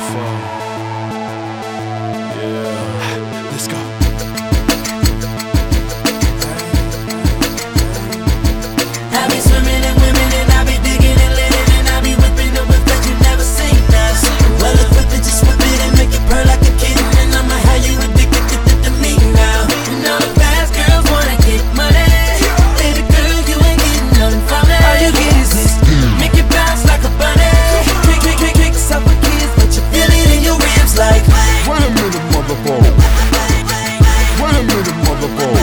Yeah, let's go. I be swimming in women and I be digging and living and I be whipping up with that you never seen us. Well, if whip it, just whip it and make it purr like a kitten. And I'ma have you addicted to me now. And all the fast girls wanna get money. Baby girl, you ain't getting nothing from me. All you get is this, make it bounce like a bunny. Kicks up with kids, but you feel it in your ribs like. Wait a minute, motherfucker. Wait a minute, motherfucker.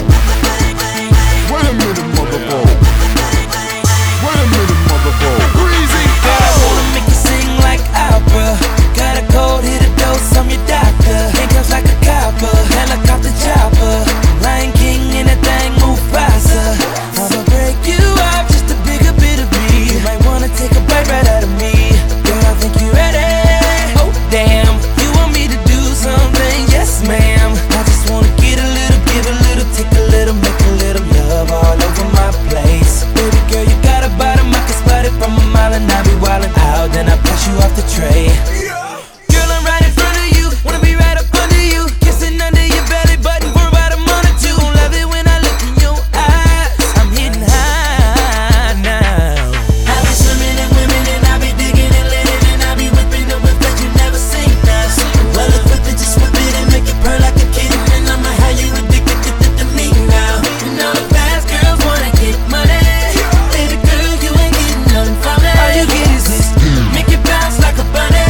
Wait a minute, motherfucker. Wait a minute, motherfucker. Breezy. Girl, I wanna make you sing like opera. Got a cold, hit a dose, I'm your doctor. Handcuffs like a copper, helicopter chopper. Lion King and that thing move faster. I'ma break you up, just a bigger bit of me. You might wanna take a bite right out of me. Girl, I think you ready. Oh damn, you want me to do something? Yes ma'am. I just wanna get a little, give a little, take a little, make a little love all over my place. Baby girl, you got a bottom, I can spot it from a mile and I be wildin' out. Then I pass you off the tray. Girl, I'm right in front of you, wanna be right up under you, kissing under your belly button for about a month or two. Love it when I look in your eyes, I'm hitting high now. I be swimming in women and I be digging and living and I be whipping up with that you never seen us. Well, if whip it, just whip it and make it purr like a kitten. And I'ma have you addicted to me now. And all the fast girls wanna get money. Baby girl, you ain't getting nothing from me. All you get is this, make it bounce like a bunny.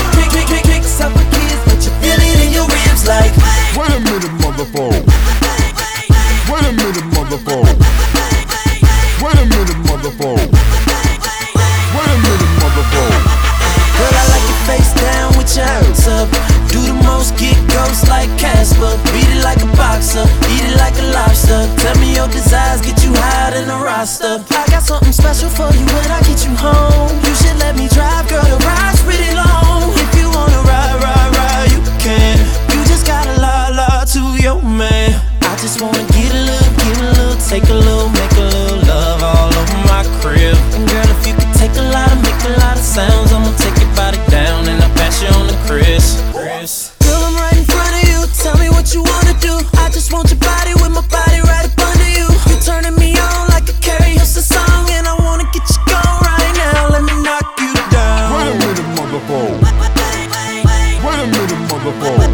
Kicks up with kids, but you feel it in your ribs like. Wait a minute, motherfucker. Wait a minute, motherfucker. Wait a minute, motherfucker. Wait a minute, motherfucker. Girl, I like your face down with your hands up. Do the most, get ghost like Casper. Beat it like a boxer, eat it like a lobster. Tell me your desires, get you higher than a roster. I got something special for you when I get you home. You should let me drive, girl, the ride's pretty long. If you wanna ride, you can. You just gotta lie to your man. I just wanna get a little, take a little, make a little love all over my crib. And girl, if you could take a lot and make a lot of sounds, I'ma take your body down and I'll pass you on to Chris. Girl, I'm right in front of you, tell me what you wanna do. I just want your body with my body right up under you. You're turning me on like a Carrie Hilson song, and I wanna get you going right now. Let me knock you down. Wait a minute, motherfucker. Wait a minute, motherfucker.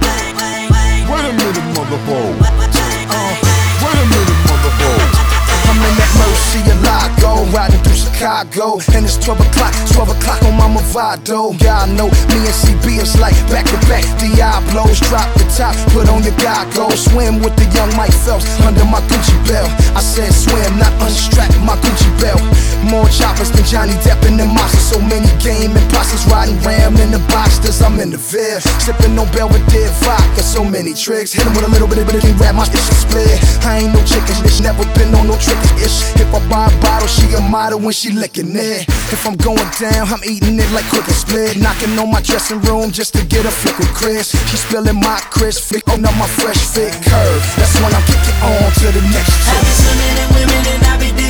Wait a minute, motherfucker. Wait a minute, motherfucker. I'm in that Mercy Lago, riding through Chicago, and it's 12 o'clock on my Movado. Yeah, I know, me and CB is like back to back. Diablos, drop the top, put on your goggles. Swim with the young Mike Phelps under my Gucci belt. I said swim, not unstrap my Gucci belt. More choppers than Johnny Depp in the monster. So many game imposters riding ram in the boxers. I'm in the Ville, sipping on Belvedere vodka. So many tricks, hit 'em with a little bit of can't rap my shit split. I ain't no chicken, bitch, never been on no tricky ish. If I buy a bottle, she a model when she licking it. If I'm going down, I'm eating it like quick and split. Knocking on my dressing room just to get a flick with Chris. She spilling my Chris, flicking up my fresh fit curve. That's when I'm kicking on to the next I chick. be swimming in women and I be